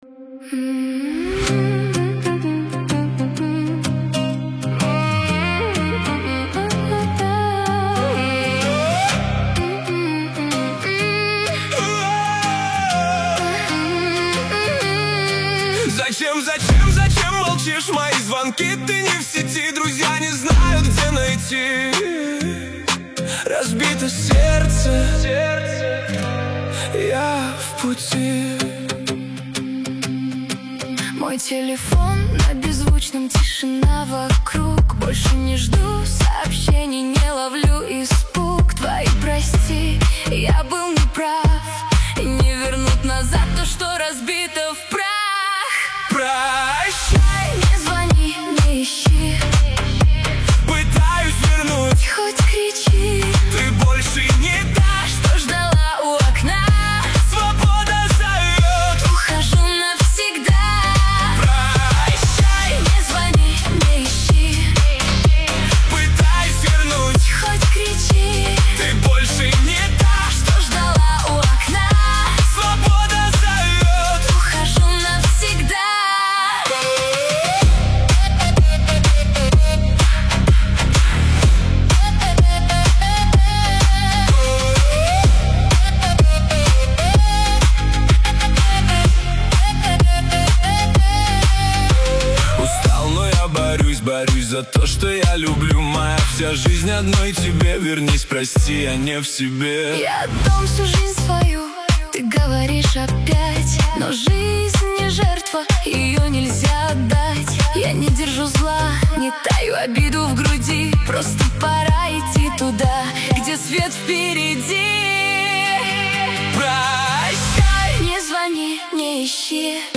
Зачем молчишь мои звонки? Ты не в сети, друзья не знают, где найти. Разбито сердце, я в пути. Мой телефон на беззвучном, тишина вокруг. Больше не жду сообщений, не ловлю испуг. Твои прости, я был неправ. Не вернут назад то, что разбито в прах. Прощай, не звони, не ищи. Пытаюсь вернуть, хоть кричи. ты больше не та, что ждала у окна. Свобода зовет, ухожу навсегда. Прощай, не звони, не ищи. Пытаюсь вернуть, хоть кричи. ты больше не та, что ждала у окна. Свобода зовет, ухожу навсегда. Устал, но я борюсь за то, что я люблю. Моя вся жизнь одной тебе. Вернись, прости, я не в себе. Я отдам всю жизнь свою, ты говоришь опять. Но жизнь не жертва, ее нельзя отдать. Я не держу зла, не таю обиду в груди. Просто пора идти туда, где свет впереди. Прощай, не звони, не ищи.